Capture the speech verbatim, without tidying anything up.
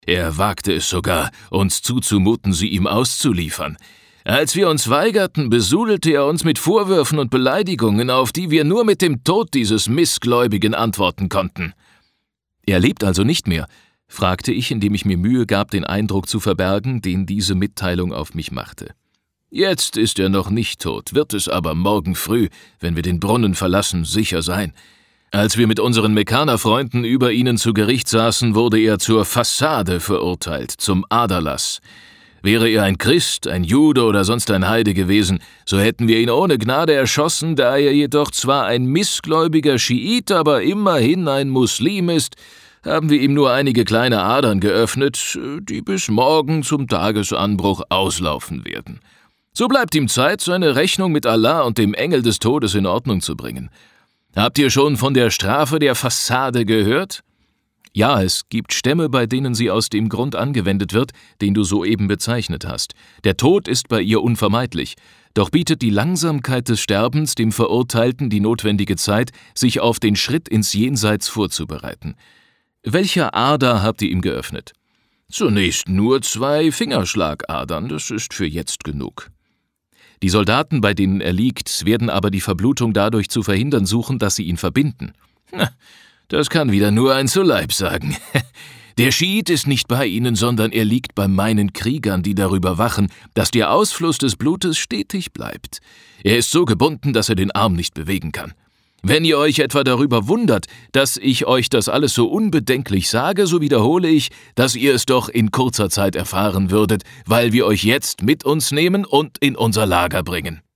Er wagte es sogar, uns zuzumuten, sie ihm auszuliefern. Als wir uns weigerten, besudelte er uns mit Vorwürfen und Beleidigungen, auf die wir nur mit dem Tod dieses Missgläubigen antworten konnten.« »Er lebt also nicht mehr?« fragte ich, indem ich mir Mühe gab, den Eindruck zu verbergen, den diese Mitteilung auf mich machte. »Jetzt ist er noch nicht tot, wird es aber morgen früh, wenn wir den Brunnen verlassen, sicher sein. Als wir mit unseren Mekkanerfreunden über ihnen zu Gericht saßen, wurde er zur Fassade verurteilt, zum Aderlass. Wäre er ein Christ, ein Jude oder sonst ein Heide gewesen, so hätten wir ihn ohne Gnade erschossen, da er jedoch zwar ein missgläubiger Schiit, aber immerhin ein Muslim ist, haben wir ihm nur einige kleine Adern geöffnet, die bis morgen zum Tagesanbruch auslaufen werden. So bleibt ihm Zeit, seine Rechnung mit Allah und dem Engel des Todes in Ordnung zu bringen. Habt ihr schon von der Strafe der Fassade gehört?« »Ja, es gibt Stämme, bei denen sie aus dem Grund angewendet wird, den du soeben bezeichnet hast. Der Tod ist bei ihr unvermeidlich. Doch bietet die Langsamkeit des Sterbens dem Verurteilten die notwendige Zeit, sich auf den Schritt ins Jenseits vorzubereiten. Welcher Ader habt ihr ihm geöffnet?« »Zunächst nur zwei Fingerschlagadern, das ist für jetzt genug.« »Die Soldaten, bei denen er liegt, werden aber die Verblutung dadurch zu verhindern suchen, dass sie ihn verbinden.« »Na, das kann wieder nur ein Zuleib sagen. Der Schiit ist nicht bei ihnen, sondern er liegt bei meinen Kriegern, die darüber wachen, dass der Ausfluss des Blutes stetig bleibt. Er ist so gebunden, dass er den Arm nicht bewegen kann. Wenn ihr euch etwa darüber wundert, dass ich euch das alles so unbedenklich sage, so wiederhole ich, dass ihr es doch in kurzer Zeit erfahren würdet, weil wir euch jetzt mit uns nehmen und in unser Lager bringen.«